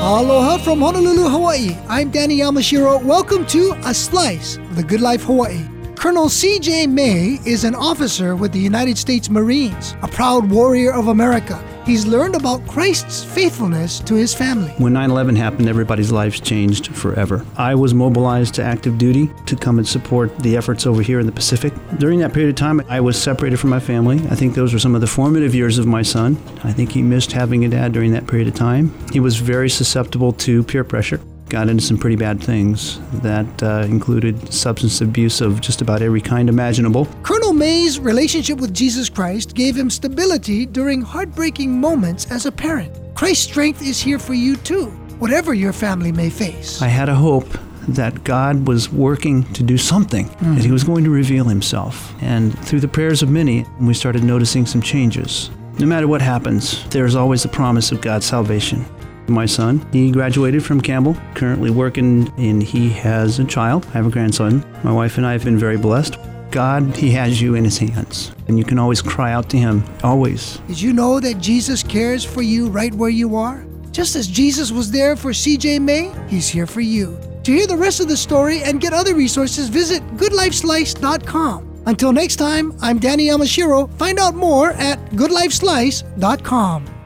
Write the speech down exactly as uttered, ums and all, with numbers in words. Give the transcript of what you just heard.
Aloha from Honolulu, Hawaii. I'm Danny Yamashiro. Welcome to A Slice of the Good Life Hawaii. Colonel C J May is an officer with the United States Marines, a proud warrior of America. He's learned about Christ's faithfulness to his family. When nine eleven happened, everybody's lives changed forever. I was mobilized to active duty to come and support the efforts over here in the Pacific. During that period of time, I was separated from my family. I think those were some of the formative years of my son. I think he missed having a dad during that period of time. He was very susceptible to peer pressure. Got into some pretty bad things that uh, included substance abuse of just about every kind imaginable. Colonel May's relationship with Jesus Christ gave him stability during heartbreaking moments as a parent. Christ's strength is here for you too, whatever your family may face. I had a hope that God was working to do something, mm. that he was going to reveal himself. And through the prayers of many, we started noticing some changes. No matter what happens, there's always the promise of God's salvation. My son, he graduated from Campbell, currently working, and he has a child. I have a grandson. My wife and I have been very blessed. God, he has you in his hands, and you can always cry out to him, always. Did you know that Jesus cares for you right where you are? Just as Jesus was there for C J May, he's here for you. To hear the rest of the story and get other resources, visit good life slice dot com. Until next time, I'm Danny Yamashiro. Find out more at good life slice dot com.